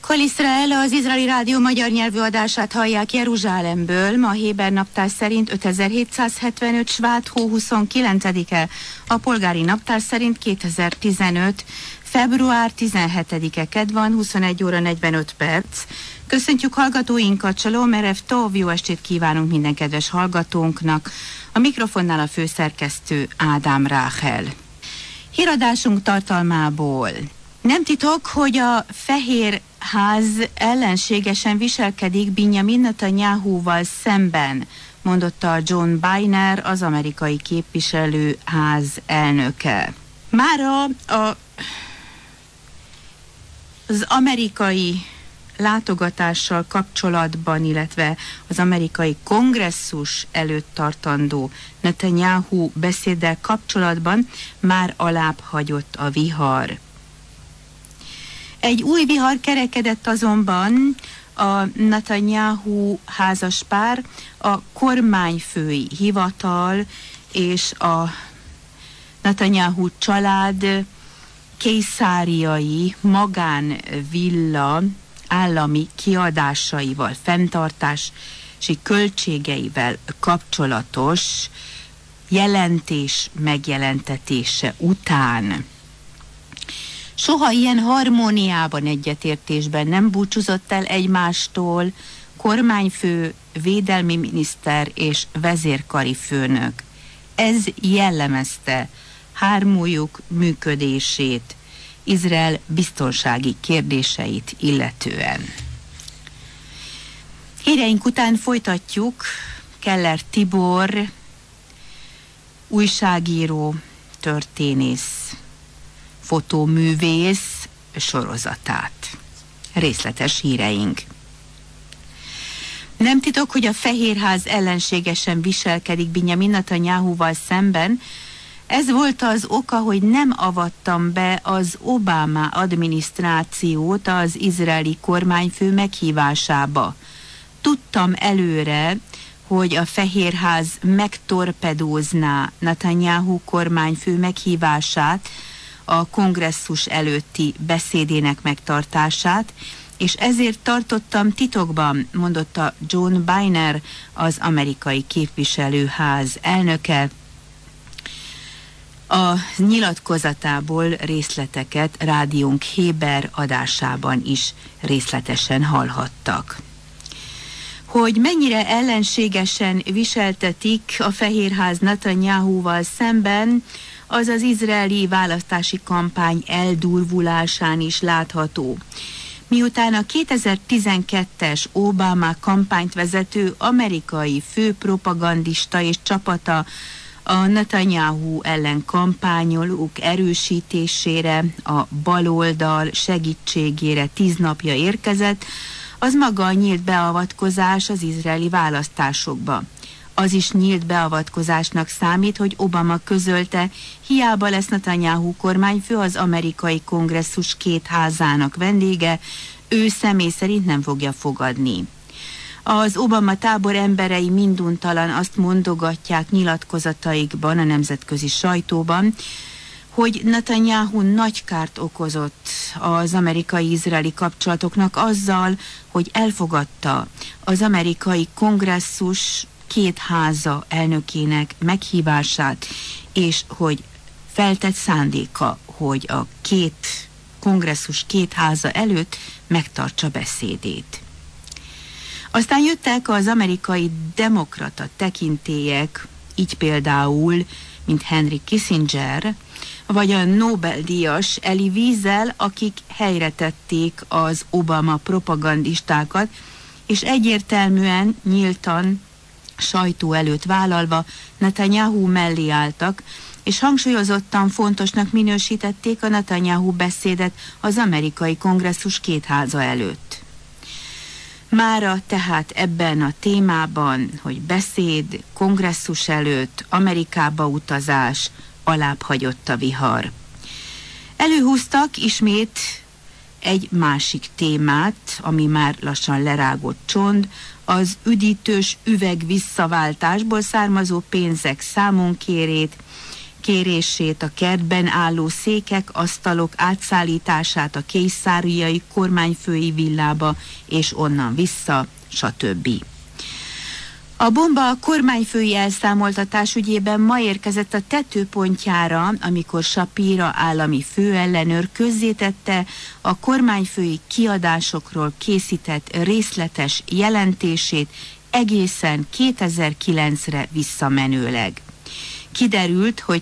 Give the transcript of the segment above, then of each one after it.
Kol Israel, az izraeli rádió magyar nyelvű adását hallják Jeruzsálemből. Ma héber naptár szerint 5775 Svát hó 29-e, a polgári naptár szerint 2015 február 17-e kedd van, 21 óra 45 perc. Köszöntjük hallgatóinkat, Shalom Erev Tov, jó estét kívánunk minden kedves hallgatónknak. A mikrofonnál a főszerkesztő Ádám Ráhel. Híradásunk tartalmából. Nem titok, hogy a Fehér Ház ellenségesen viselkedik Binyamin Netanyahuval szemben, mondotta John Boehner, az amerikai képviselőház elnöke. Mára az amerikai látogatással kapcsolatban, illetve az amerikai kongresszus előtt tartandó Netanyahu beszéddel kapcsolatban már alább hagyott a vihar. Egy új vihar kerekedett azonban a Netanyahu házaspár, a kormányfői hivatal és a Netanyahu család kejszáriai magánvilla állami kiadásaival, fenntartási költségeivel kapcsolatos jelentés megjelentetése után. Soha ilyen harmóniában, egyetértésben nem búcsúzott el egymástól kormányfő, védelmi miniszter és vezérkari főnök. Ez jellemezte hármójuk működését, Izrael biztonsági kérdéseit illetően. Híreink után folytatjuk Keller Tibor, újságíró, történész, fotóművész sorozatát. Részletes híreink. Nem titok, hogy a Fehérház ellenségesen viselkedik Binyamin Netanyahuval szemben. Ez volt az oka, hogy nem avattam be az Obama adminisztrációt az izraeli kormányfő meghívásába. Tudtam előre, hogy a Fehérház megtorpedózná Netanyahu kormányfő meghívását, a kongresszus előtti beszédének megtartását, és ezért tartottam titokban, mondotta John Boehner, az amerikai képviselőház elnöke. A nyilatkozatából részleteket rádiónk Héber adásában is részletesen hallhattak. Hogy mennyire ellenségesen viseltetik a Fehérház Netanyahuval szemben, az az izraeli választási kampány eldurvulásán is látható. Miután a 2012-es Obama kampányt vezető amerikai főpropagandista és csapata a Netanyahu ellen kampányolók erősítésére, a baloldal segítségére 10 napja érkezett, az maga a nyílt beavatkozás az izraeli választásokba. Az is nyílt beavatkozásnak számít, hogy Obama közölte, hiába lesz Netanyahu kormányfő, az amerikai kongresszus két házának vendége, ő személy szerint nem fogja fogadni. Az Obama tábor emberei minduntalan azt mondogatják nyilatkozataikban a nemzetközi sajtóban, hogy Netanyahu nagy kárt okozott az amerikai-izraeli kapcsolatoknak azzal, hogy elfogadta az amerikai kongresszus két háza elnökének meghívását, és hogy feltett szándéka, hogy a kongresszus két háza előtt megtartsa beszédét. Aztán jöttek az amerikai demokrata tekintélyek, így például, mint Henry Kissinger, vagy a Nobel-díjas Elie Wiesel, akik helyre tették az Obama propagandistákat, és egyértelműen, nyíltan, sajtó előtt vállalva Netanyahu mellé álltak, és hangsúlyozottan fontosnak minősítették a Netanyahu beszédet az amerikai kongresszus két háza előtt. Mára tehát ebben a témában, hogy beszéd, kongresszus előtt, Amerikába utazás, alább hagyott a vihar. Előhúztak ismét egy másik témát, ami már lassan lerágott csont, az üdítős üveg visszaváltásból származó pénzek számonkérét, kérését, a kertben álló székek, asztalok átszállítását a készáriai kormányfői villába, és onnan vissza, stb. A bomba a kormányfői elszámoltatás ügyében ma érkezett a tetőpontjára, amikor Shapira állami főellenőr közzétette a kormányfői kiadásokról készített részletes jelentését egészen 2009-re visszamenőleg. Kiderült, hogy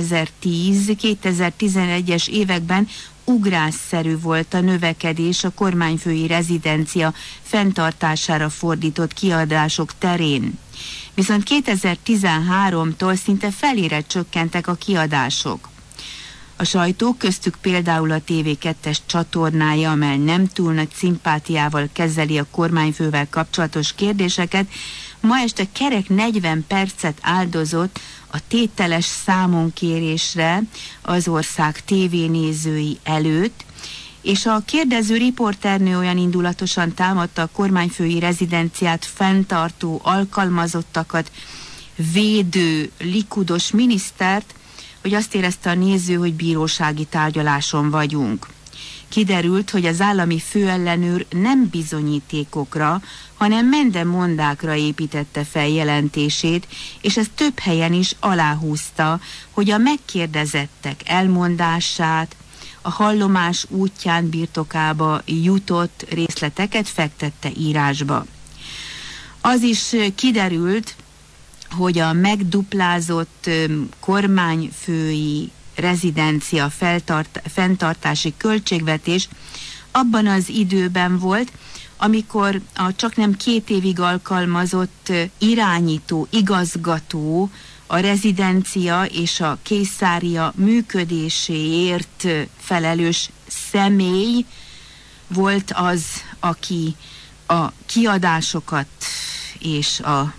2010-2011-es években ugrásszerű volt a növekedés a kormányfői rezidencia fenntartására fordított kiadások terén. Viszont 2013-tól szinte felére csökkentek a kiadások. A sajtó, köztük például a TV2-es csatornája, amely nem túl nagy szimpátiával kezeli a kormányfővel kapcsolatos kérdéseket, ma este kerek 40 percet áldozott a tételes számonkérésre az ország tévénézői előtt, és a kérdező riporternő olyan indulatosan támadta a kormányfői rezidenciát fenntartó alkalmazottakat védő likudos minisztert, hogy azt érezte a néző, hogy bírósági tárgyaláson vagyunk. Kiderült, hogy az állami főellenőr nem bizonyítékokra, hanem mendemondákra építette fel jelentését, és ez több helyen is aláhúzta, hogy a megkérdezettek elmondását, a hallomás útján birtokába jutott részleteket fektette írásba. Az is kiderült, hogy a megduplázott kormányfői rezidencia fenntartási költségvetés abban az időben volt, amikor a csaknem 2 évig alkalmazott irányító, igazgató, a rezidencia és a készária működéséért felelős személy volt az, aki a kiadásokat és a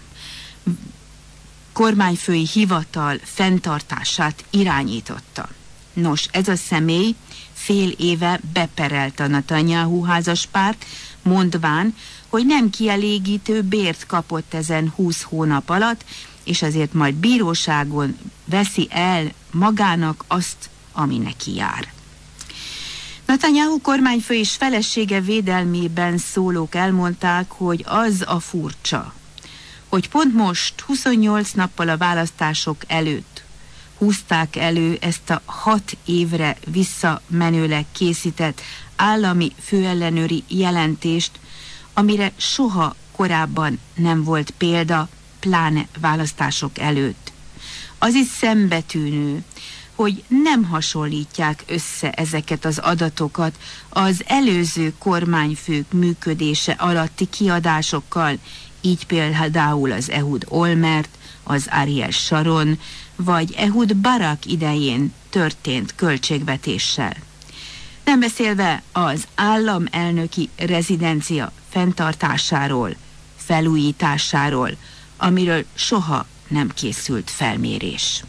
kormányfői hivatal fenntartását irányította. Nos, ez a személy fél éve beperelte a Netanyahu házaspárt, mondván, hogy nem kielégítő bért kapott ezen 20 hónap alatt, és azért majd bíróságon veszi el magának azt, ami neki jár. Netanyahu kormányfő és felesége védelmében szólók elmondták, hogy az a furcsa, hogy pont most, 28 nappal a választások előtt húzták elő ezt a 6 évre visszamenőleg készített állami főellenőri jelentést, amire soha korábban nem volt példa, pláne választások előtt. Az is szembetűnő, hogy nem hasonlítják össze ezeket az adatokat az előző kormányfők működése alatti kiadásokkal, így például az Ehud Olmert, az Ariel Sharon, vagy Ehud Barak idején történt költségvetéssel. Nem beszélve az államelnöki rezidencia fenntartásáról, felújításáról, amiről soha nem készült felmérés.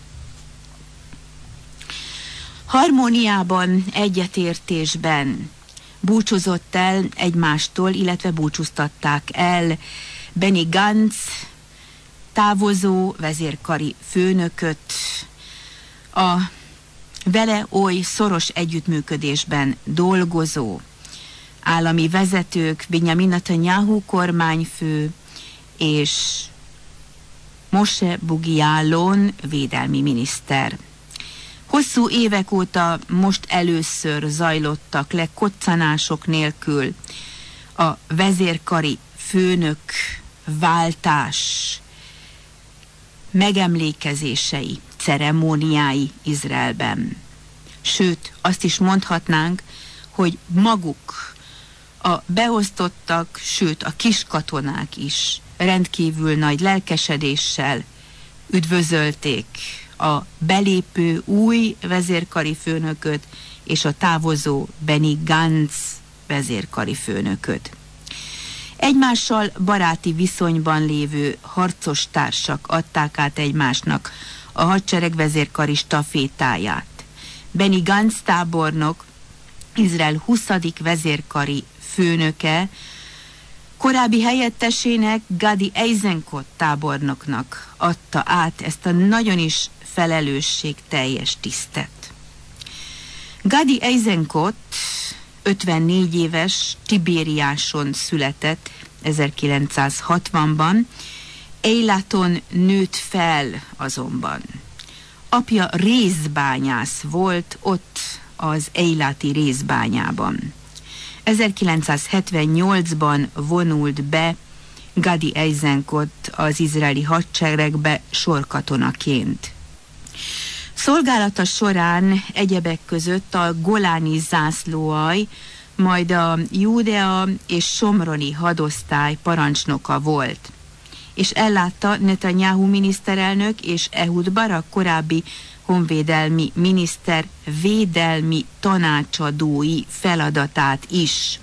Harmóniában, egyetértésben búcsúzott el egymástól, illetve búcsúztatták el Benny Gantz, távozó vezérkari főnököt, a vele oly szoros együttműködésben dolgozó állami vezetők, Benjamin Netanyahu kormányfő és Moshe Bogi Ya'alon védelmi miniszter. Hosszú évek óta most először zajlottak le koccanások nélkül a vezérkari főnök váltás megemlékezései, ceremóniái Izraelben. Sőt, azt is mondhatnánk, hogy maguk a beosztottak, sőt a kiskatonák is rendkívül nagy lelkesedéssel üdvözölték a belépő új vezérkari főnököt és a távozó Benny Gantz vezérkari főnököt. Egymással baráti viszonyban lévő harcostársak adták át egymásnak a hadsereg vezérkari stafétáját. Benny Gantz tábornok, Izrael 20. vezérkari főnöke, Korábbi helyettesének, Gadi Eisenkot tábornoknak adta át ezt a nagyon is felelősségteljes tisztet. Gadi Eisenkot 54 éves Tibériáson született 1960-ban, Eilaton nőtt fel azonban. Apja rézbányász volt ott az eilati rézbányában. 1978-ban vonult be Gadi Eisenkot az izraeli hadseregbe sorkatonaként. Szolgálata során egyebek között a Goláni zászlóalj, majd a Júdea és Somroni hadosztály parancsnoka volt, és ellátta Netanyahu miniszterelnök és Ehud Barak korábbi honvédelmi miniszter védelmi tanácsadói feladatát is.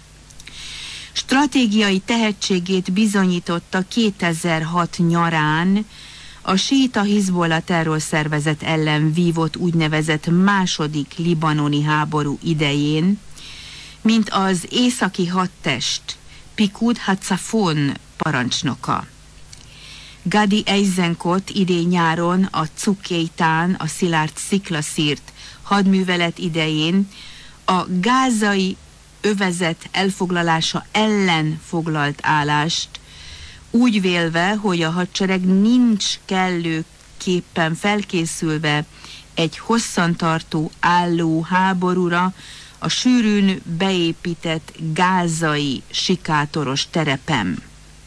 Stratégiai tehetségét bizonyította 2006 nyarán a síita Hizbollah terrorszervezet ellen vívott úgynevezett második libanoni háború idején, mint az északi hadtest Pikud Hatzafon parancsnoka. Gadi Eisenkot idén nyáron a Cukkeitán, a szilárd sziklaszírt hadművelet idején a gázai övezet elfoglalása ellen foglalt állást, úgy vélve, hogy a hadsereg nincs kellőképpen felkészülve egy hosszantartó álló háborúra a sűrűn beépített gázai sikátoros terepen.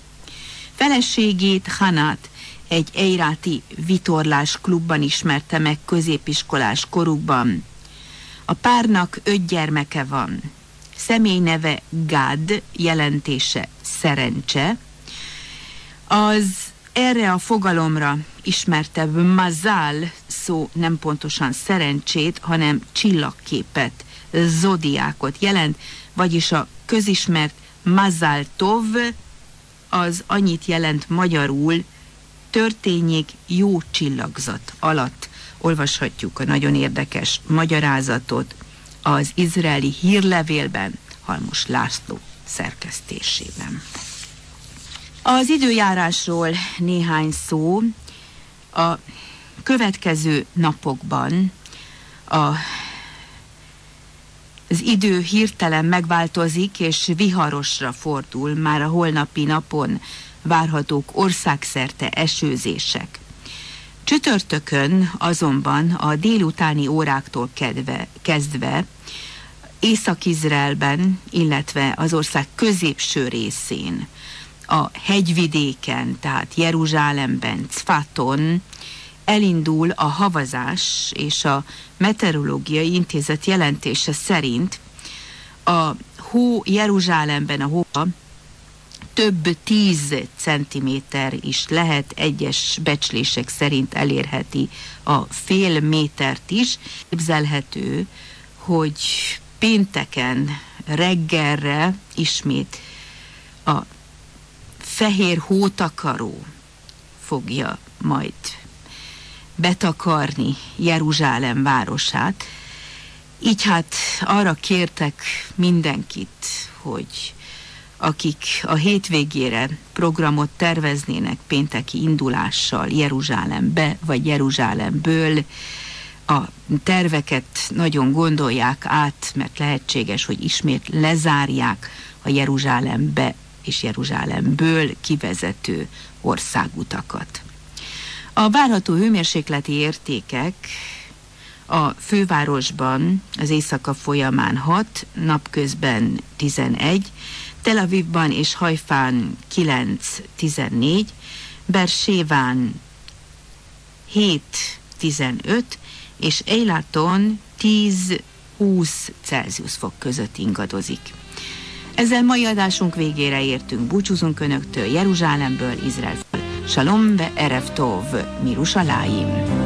Feleségét, Hanát, egy eiláti vitorlás klubban ismerte meg középiskolás korukban. A párnak 5 gyermeke van. Személyneve Gad, jelentése szerencse. Az erre a fogalomra ismertebb mazal szó nem pontosan szerencsét, hanem csillagképet, zodiákot jelent, vagyis a közismert mazal tov az annyit jelent magyarul, történjék jó csillagzat alatt. Olvashatjuk a nagyon érdekes magyarázatot az izraeli hírlevélben, Halmos László szerkesztésében. Az időjárásról néhány szó. A következő napokban az idő hirtelen megváltozik, és viharosra fordul, már a holnapi napon várhatók országszerte esőzések. Csütörtökön azonban a délutáni óráktól kezdve Észak-Izraelben, illetve az ország középső részén, a hegyvidéken, tehát Jeruzsálemben, Cfaton elindul a havazás, és a Meteorológiai Intézet jelentése szerint a hó Jeruzsálemben, a hó több 10 centiméter is lehet, egyes becslések szerint elérheti a fél métert is. Képzelhető, hogy pénteken reggelre ismét a fehér hótakaró fogja majd betakarni Jeruzsálem városát. Így hát arra kértek mindenkit, hogy akik a hétvégére programot terveznének pénteki indulással Jeruzsálembe vagy Jeruzsálemből, a terveket nagyon gondolják át, mert lehetséges, hogy ismét lezárják a Jeruzsálembe és Jeruzsálemből kivezető országutakat. A várható hőmérsékleti értékek a fővárosban az éjszaka folyamán 6, napközben 11, Tel Avivban és Hajfán 9-14, Beerséván 7-15, és Eilaton 10-20 Celsius fok között ingadozik. Ezzel mai adásunk végére értünk. Búcsúzunk Önöktől Jeruzsálemből, Izraelből. Shalom ve erev tov, Mirushalayim.